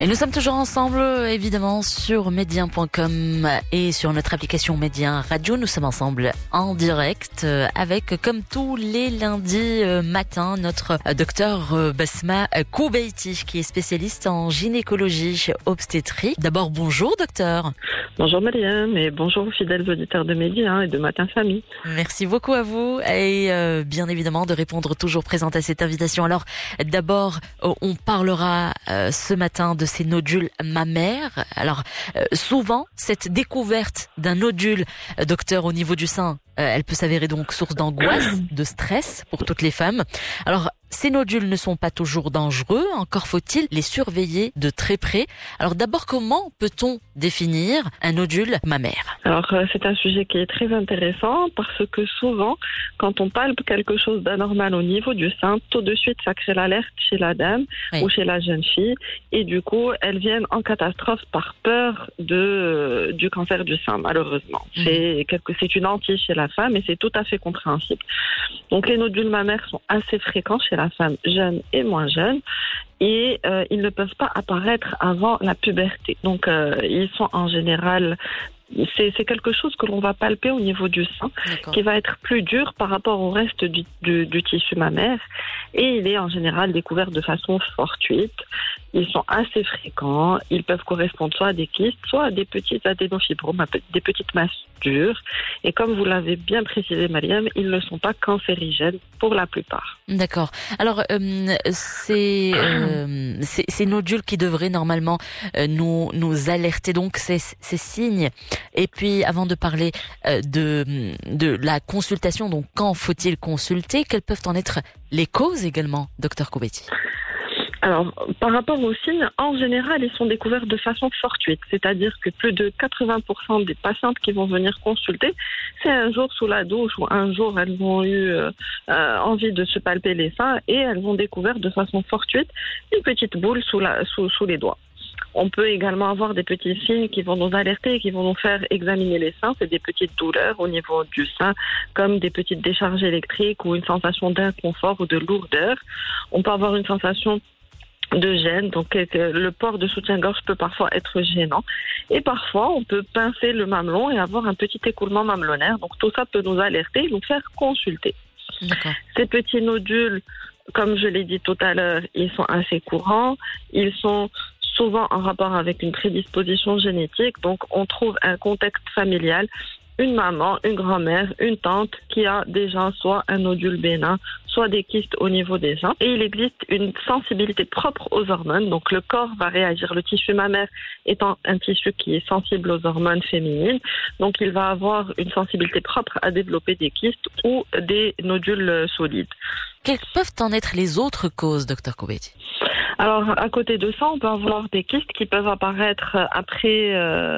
Et nous sommes toujours ensemble, évidemment, sur Médien.com et sur notre application Médien Radio. Nous sommes ensemble en direct avec, comme tous les lundis matins, notre docteur Basma Koubeiti, qui est spécialiste en gynécologie obstétrique. D'abord, bonjour docteur. Bonjour Mariam et bonjour aux fidèles auditeurs de Médien et de Matin Famille. Merci beaucoup à vous et bien évidemment de répondre toujours présente à cette invitation. Alors d'abord, on parlera ce matin de ces nodules mammaires. Alors souvent, cette découverte d'un nodule, docteur, au niveau du sein, elle peut s'avérer donc source d'angoisse, de stress pour toutes les femmes. Alors, ces nodules ne sont pas toujours dangereux, encore faut-il les surveiller de très près. Alors d'abord, comment peut-on définir un nodule mammaire ? Alors c'est un sujet qui est très intéressant parce que souvent, quand on palpe quelque chose d'anormal au niveau du sein, tout de suite ça crée l'alerte chez la dame ou chez la jeune fille et du coup elles viennent en catastrophe par peur du cancer du sein, malheureusement. C'est une hantise chez la femme et c'est tout à fait compréhensible. Donc les nodules mammaires sont assez fréquents chez la femme jeune et moins jeune et ils ne peuvent pas apparaître avant la puberté. Donc ils sont en général... C'est quelque chose que l'on va palper au niveau du sein, qui va être plus dur par rapport au reste du tissu mammaire et il est en général découvert de façon fortuite. Ils sont assez fréquents, ils peuvent correspondre soit à des kystes, soit à des petites adénofibromes, des petites masses dures. Et comme vous l'avez bien précisé, Mariam, ils ne sont pas cancérigènes pour la plupart. D'accord. Alors, ces nodules qui devraient normalement nous alerter, donc ces signes. Et puis, avant de parler de la consultation, donc quand faut-il consulter, quelles peuvent en être les causes également, docteur Koubeiti ? Alors, par rapport aux signes, en général, ils sont découverts de façon fortuite. C'est-à-dire que plus de 80% des patientes qui vont venir consulter, c'est un jour sous la douche ou un jour elles ont eu envie de se palper les seins et elles ont découvert de façon fortuite une petite boule sous les doigts. On peut également avoir des petits signes qui vont nous alerter et qui vont nous faire examiner les seins. C'est des petites douleurs au niveau du sein, comme des petites décharges électriques ou une sensation d'inconfort ou de lourdeur. On peut avoir une sensation de gêne, donc le port de soutien-gorge peut parfois être gênant. Et parfois, on peut pincer le mamelon et avoir un petit écoulement mamelonnaire. Donc tout ça peut nous alerter et nous faire consulter. D'accord. Ces petits nodules, comme je l'ai dit tout à l'heure, ils sont assez courants. Ils sont souvent en rapport avec une prédisposition génétique. Donc on trouve un contexte familial, une maman, une grand-mère, une tante qui a déjà soit un nodule bénin, soit des kystes au niveau des seins. Et il existe une sensibilité propre aux hormones. Donc le corps va réagir. Le tissu mammaire étant un tissu qui est sensible aux hormones féminines. Donc il va avoir une sensibilité propre à développer des kystes ou des nodules solides. Quelles peuvent en être les autres causes, docteur Koubeiti ? Alors, à côté de ça, on peut avoir des kystes qui peuvent apparaître après,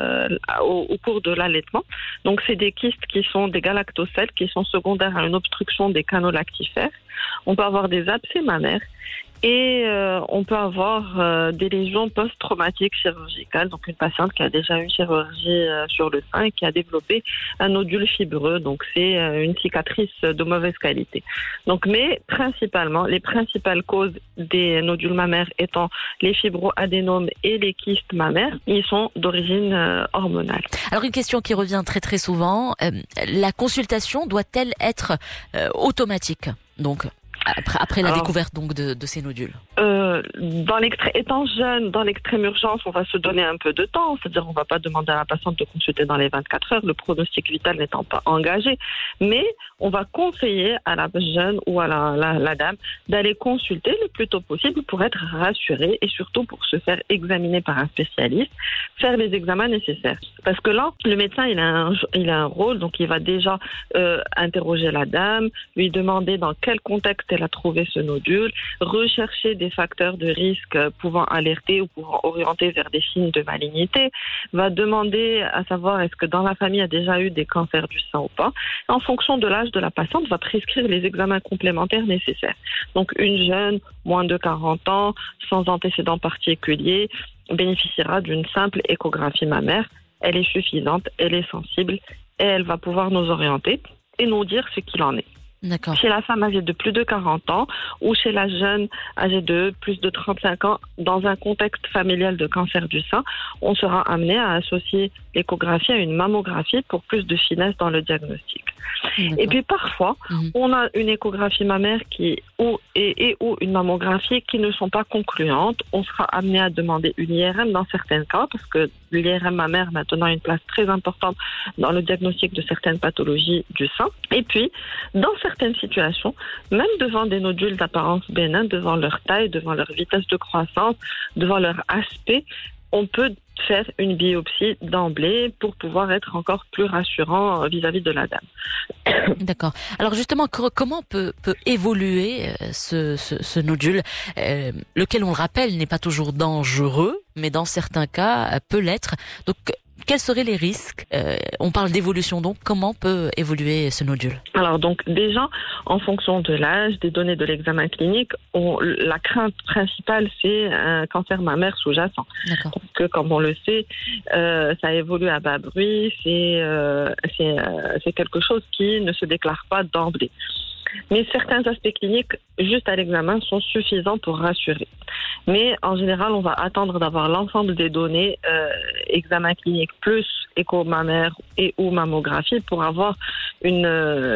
au cours de l'allaitement. Donc, c'est des kystes qui sont des galactocèles, qui sont secondaires à une obstruction des canaux lactifères. On peut avoir des abcès mammaires. Et on peut avoir des lésions post-traumatiques chirurgicales, donc une patiente qui a déjà eu une chirurgie sur le sein et qui a développé un nodule fibreux, donc c'est une cicatrice de mauvaise qualité. Donc, mais principalement, les principales causes des nodules mammaires étant les fibroadénomes et les kystes mammaires, ils sont d'origine hormonale. Alors une question qui revient très très souvent, la consultation doit-elle être automatique ? Donc après la découverte donc de ces nodules. Étant jeune, dans l'extrême urgence, on va se donner un peu de temps. C'est-à-dire, on va pas demander à la patiente de consulter dans les 24 heures, le pronostic vital n'étant pas engagé. Mais on va conseiller à la jeune ou à la dame d'aller consulter le plus tôt possible pour être rassurée et surtout pour se faire examiner par un spécialiste, faire les examens nécessaires. Parce que là, le médecin, il a un rôle, donc il va déjà interroger la dame, lui demander dans quel contexte elle a trouvé ce nodule, rechercher des facteurs de risque pouvant alerter ou pouvant orienter vers des signes de malignité, va demander à savoir est-ce que dans la famille il y a déjà eu des cancers du sein ou pas. En fonction de l'âge de la patiente, va prescrire les examens complémentaires nécessaires. Donc une jeune, moins de 40 ans, sans antécédents particuliers, bénéficiera d'une simple échographie mammaire. Elle est suffisante, elle est sensible et elle va pouvoir nous orienter et nous dire ce qu'il en est. D'accord. Chez la femme âgée de plus de 40 ans ou chez la jeune âgée de plus de 35 ans, dans un contexte familial de cancer du sein, on sera amené à associer l'échographie à une mammographie pour plus de finesse dans le diagnostic. D'accord. Et puis parfois, on a une échographie mammaire ou une mammographie qui ne sont pas concluantes. On sera amené à demander une IRM dans certains cas parce que l'IRM mammaire maintenant a une place très importante dans le diagnostic de certaines pathologies du sein. Et puis, dans certaines situations, même devant des nodules d'apparence bénin, devant leur taille, devant leur vitesse de croissance, devant leur aspect, on peut faire une biopsie d'emblée pour pouvoir être encore plus rassurant vis-à-vis de la dame. D'accord. Alors justement, comment peut évoluer ce nodule, lequel, on le rappelle, n'est pas toujours dangereux, mais dans certains cas peut l'être. Donc, quels seraient les risques? On parle d'évolution, donc comment peut évoluer ce nodule? Alors donc déjà, en fonction de l'âge, des données de l'examen clinique, la crainte principale, c'est un cancer mammaire sous-jacent. D'accord. Parce que comme on le sait, ça évolue à bas bruit, c'est quelque chose qui ne se déclare pas d'emblée. Mais certains aspects cliniques, juste à l'examen, sont suffisants pour rassurer. Mais en général, on va attendre d'avoir l'ensemble des données, examen clinique plus écho mammaire et ou mammographie pour avoir une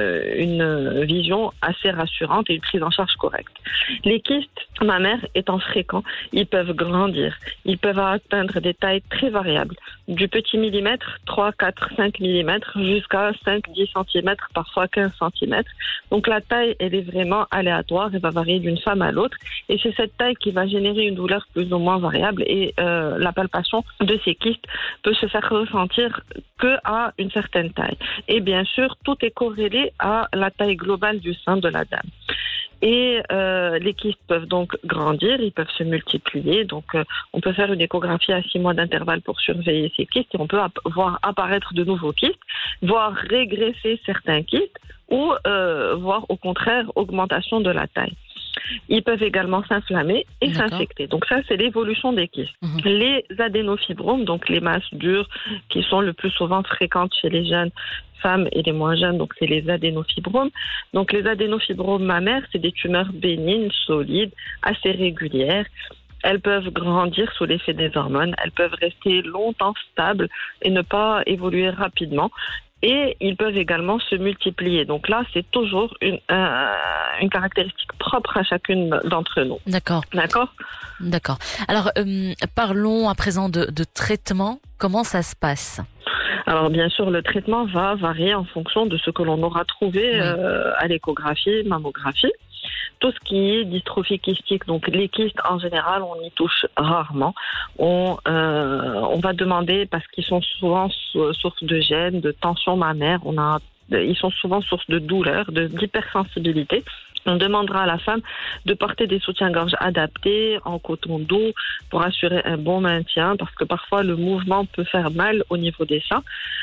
vision assez rassurante et une prise en charge correcte. Les kystes mammaires étant fréquents, ils peuvent grandir. Ils peuvent atteindre des tailles très variables, du petit millimètre, 3, 4, 5 millimètres, jusqu'à 5, 10 centimètres, parfois 15 centimètres. Donc la taille, elle est vraiment aléatoire, elle va varier d'une femme à l'autre. Et c'est cette taille qui va générer une douleur plus ou moins variable. Et la palpation de ces kystes peut se faire ressentir qu'à une certaine taille. Et bien sûr, tout est corrélé à la taille globale du sein de la dame. Et les kystes peuvent donc grandir, ils peuvent se multiplier. Donc, on peut faire une échographie à 6 mois d'intervalle pour surveiller ces kystes et on peut voir apparaître de nouveaux kystes, voir régresser certains kystes ou voir au contraire augmentation de la taille. Ils peuvent également s'inflammer et s'infecter. Donc ça, c'est l'évolution des kystes. Les adénofibromes, donc les masses dures qui sont le plus souvent fréquentes chez les jeunes femmes et les moins jeunes, donc c'est les adénofibromes. Donc les adénofibromes mammaires, c'est des tumeurs bénignes, solides, assez régulières. Elles peuvent grandir sous l'effet des hormones, elles peuvent rester longtemps stables et ne pas évoluer rapidement. Et ils peuvent également se multiplier. Donc là, c'est toujours une caractéristique propre à chacune d'entre nous. D'accord. D'accord. D'accord. Alors, parlons à présent de traitement. Comment ça se passe ? Alors bien sûr, le traitement va varier en fonction de ce que l'on aura trouvé à l'échographie, mammographie. Tout ce qui est dystrophie kystique, donc les kystes en général, on y touche rarement. On va demander, parce qu'ils sont souvent source de gêne, de tension mammaire, ils sont souvent source de douleur, d'hypersensibilité. On demandera à la femme de porter des soutiens-gorge adaptés en coton doux pour assurer un bon maintien parce que parfois le mouvement peut faire mal au niveau des seins.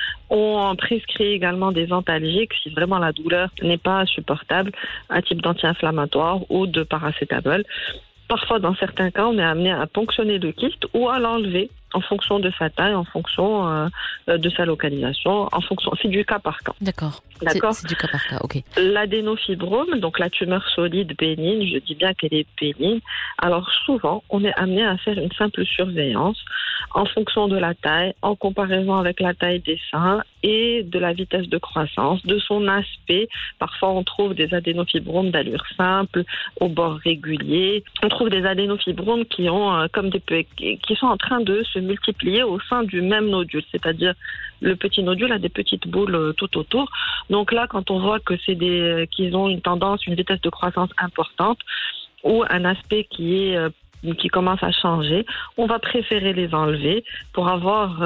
On prescrit également des antalgiques si vraiment la douleur n'est pas supportable, un type d'anti-inflammatoire ou de paracétamol. Parfois, dans certains cas, on est amené à ponctionner le kyste ou à l'enlever en fonction de sa taille, en fonction de sa localisation, c'est du cas par cas. D'accord. C'est du cas par cas, ok. L'adénofibrome, donc la tumeur solide bénigne, je dis bien qu'elle est bénigne. Alors souvent, on est amené à faire une simple surveillance en fonction de la taille, en comparaison avec la taille des seins et de la vitesse de croissance, de son aspect. Parfois, on trouve des adénofibromes d'allure simple, au bord régulier. On trouve des adénofibromes qui sont en train de se multiplier au sein du même nodule, c'est-à-dire le petit nodule a des petites boules tout autour. Donc là, quand on voit que qu'ils ont une vitesse de croissance importante ou un aspect qui commence à changer, on va préférer les enlever pour avoir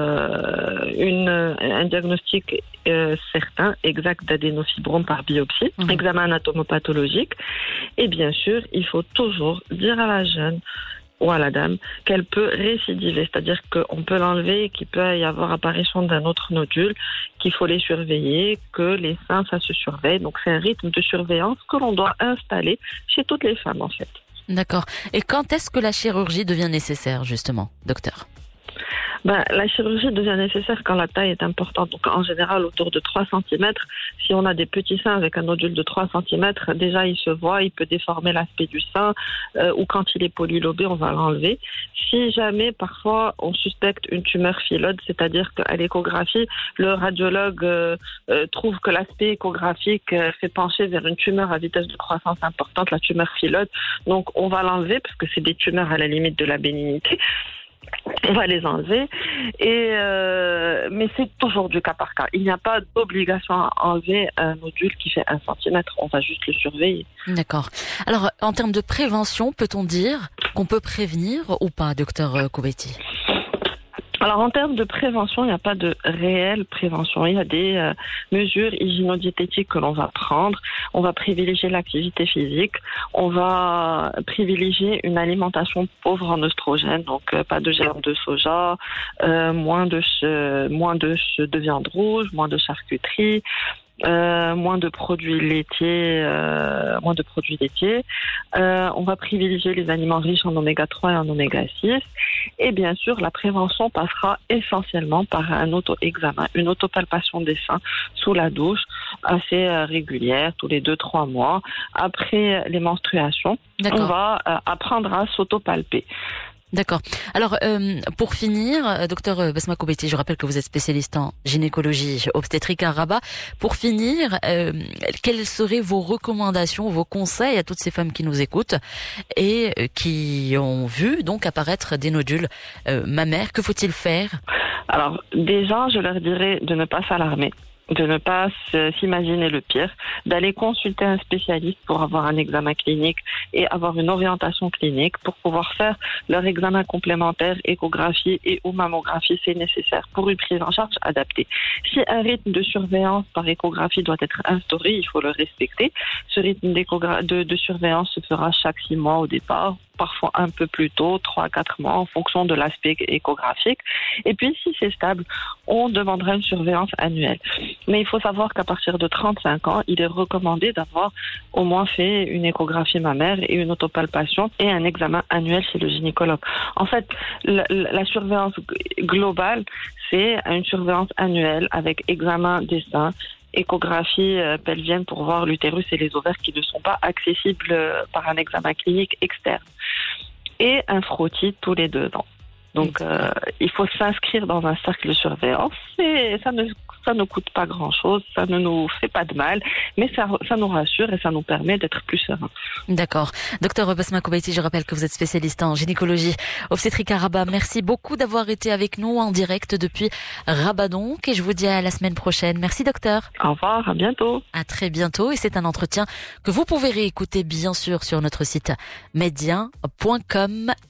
un diagnostic certain, exact d'adénofibrome par biopsie, examen anatomopathologique. Et bien sûr, il faut toujours dire à la jeune ou à la dame qu'elle peut récidiver, c'est-à-dire qu'on peut l'enlever et qu'il peut y avoir apparition d'un autre nodule, qu'il faut les surveiller, que les seins, ça se surveille. Donc c'est un rythme de surveillance que l'on doit installer chez toutes les femmes en fait. D'accord. Et quand est-ce que la chirurgie devient nécessaire justement, docteur ? La chirurgie devient nécessaire quand la taille est importante. Donc, en général, autour de 3 centimètres. Si on a des petits seins avec un nodule de 3 centimètres, déjà, il se voit, il peut déformer l'aspect du sein, ou quand il est polylobé, on va l'enlever. Si jamais, parfois, on suspecte une tumeur phylloide, c'est-à-dire qu'à l'échographie, le radiologue trouve que l'aspect échographique fait pencher vers une tumeur à vitesse de croissance importante, la tumeur phylloide. Donc, on va l'enlever parce que c'est des tumeurs à la limite de la bénignité. On va les enlever, mais c'est toujours du cas par cas. Il n'y a pas d'obligation à enlever un nodule qui fait 1 centimètre. On va juste le surveiller. D'accord. Alors, en termes de prévention, peut-on dire qu'on peut prévenir ou pas, docteur Koubetti? Alors, en termes de prévention, il n'y a pas de réelle prévention. Il y a des mesures hygiéno-diététiques que l'on va prendre. On va privilégier l'activité physique. On va privilégier une alimentation pauvre en oestrogènes, donc pas de germes de soja, moins de viande rouge, moins de charcuterie. Moins de produits laitiers. On va privilégier les aliments riches en oméga 3 et en oméga 6. Et bien sûr, la prévention passera essentiellement par un auto-examen, une autopalpation des seins sous la douche, assez régulière, tous les 2-3 mois. Après les menstruations, on va apprendre à s'autopalper. D'accord. Alors, pour finir, docteur Besma Koubetti, je rappelle que vous êtes spécialiste en gynécologie obstétrique à Rabat. Pour finir, quelles seraient vos recommandations, vos conseils à toutes ces femmes qui nous écoutent et qui ont vu donc apparaître des nodules mammaires? Que faut-il faire? Alors, déjà, je leur dirais de ne pas s'alarmer, de ne pas s'imaginer le pire, d'aller consulter un spécialiste pour avoir un examen clinique et avoir une orientation clinique pour pouvoir faire leur examen complémentaire, échographie et ou mammographie, c'est nécessaire pour une prise en charge adaptée. Si un rythme de surveillance par échographie doit être instauré, il faut le respecter. Ce rythme de surveillance se fera chaque 6 mois au départ, parfois un peu plus tôt, 3-4 mois, en fonction de l'aspect échographique. Et puis, si c'est stable, on demandera une surveillance annuelle. Mais il faut savoir qu'à partir de 35 ans, il est recommandé d'avoir au moins fait une échographie mammaire et une autopalpation et un examen annuel chez le gynécologue. En fait, la surveillance globale, c'est une surveillance annuelle avec examen des seins, échographie pelvienne pour voir l'utérus et les ovaires qui ne sont pas accessibles par un examen clinique externe, et un frottis tous les 2 ans. Donc, il faut s'inscrire dans un cercle de surveillance et ça ne coûte pas grand-chose, ça ne nous fait pas de mal, mais ça nous rassure et ça nous permet d'être plus sereins. D'accord. Docteur Besma Koubetti, je rappelle que vous êtes spécialiste en gynécologie obstétrique à Rabat. Merci beaucoup d'avoir été avec nous en direct depuis Rabat donc, et je vous dis à la semaine prochaine. Merci docteur. Au revoir, à bientôt. À très bientôt, et c'est un entretien que vous pouvez réécouter bien sûr sur notre site médien.com.